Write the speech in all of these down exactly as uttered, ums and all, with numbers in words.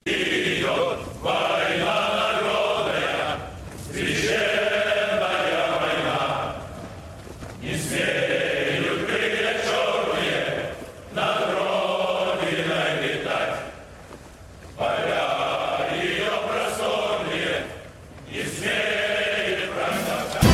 Идет война народная, священная война. Не смеют крылья черные над родиной летать. Поля ее просторные не смеют простоптать.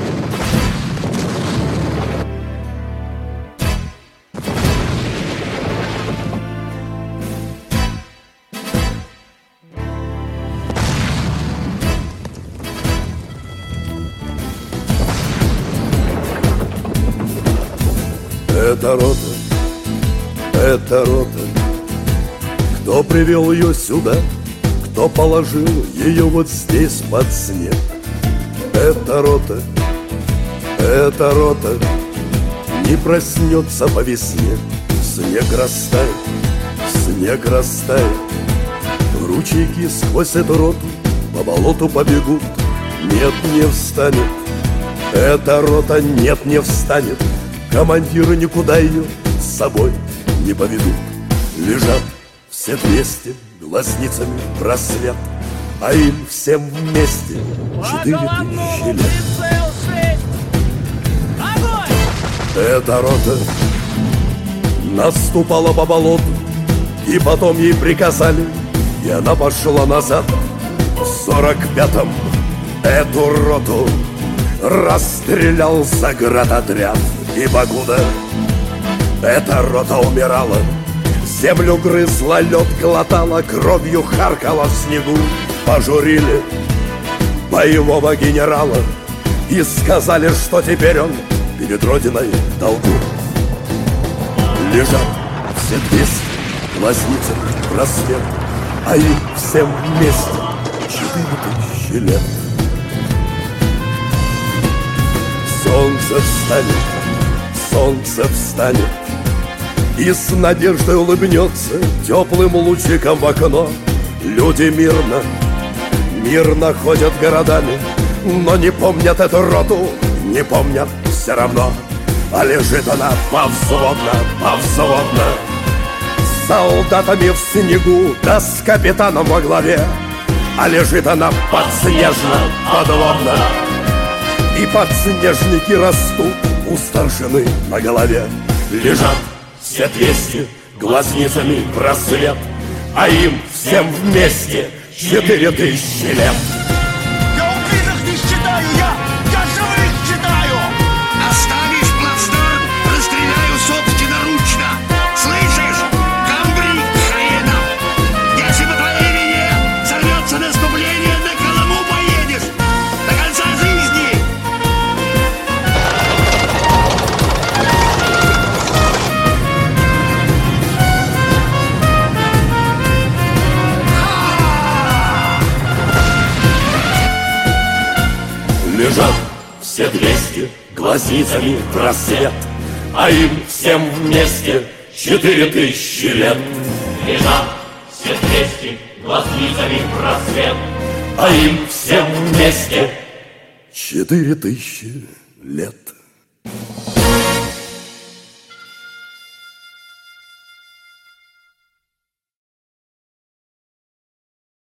Это рота, это рота, кто привел ее сюда, кто положил ее вот здесь под снег. Это рота, это рота не проснется по весне. Снег растает, снег растает, ручейки сквозь эту роту по болоту побегут. Нет, не встанет, эта рота нет, не встанет. Командиры никуда ее с собой не поведут. Лежат все двести глазницами в рассвет, а им всем вместе четыре тысячи лет. Эта рота наступала по болоту, и потом ей приказали, и она пошла назад. В сорок пятом эту роту расстрелял заградотряд. И покуда эта рота умирала, землю грызла, лед глотала, кровью харкала в снегу. Пожурили боевого генерала и сказали, что теперь он перед родиной в долгу. Лежат все двести глазницы в рассвет, а им всем вместе четыре тысячи лет. Солнце встанет, солнце встанет и с надеждой улыбнется теплым лучиком в окно. Люди мирно, мирно ходят городами, но не помнят эту роту, не помнят все равно. А лежит она повзводно, повзводно, с солдатами в снегу, да с капитаном во главе. А лежит она подснежно, подводно, и подснежники растут у старшины на голове. Лежат все двести глазницами в рассвет, а им всем вместе четыре тысячи лет. Я убитых не считаю, я, я живых считаю. Оставишь плацдарм, расстреляю собственноручно. Слышишь, комбриг хренов, если по твоей вине сорвется наступление, на Колыму поедешь до конца жизни. Лежат все двести глазницами в рассвет, а им всем вместе четыре тысячи лет. Лежат все двести глазницами в рассвет, а им всем вместе четыре тысячи лет.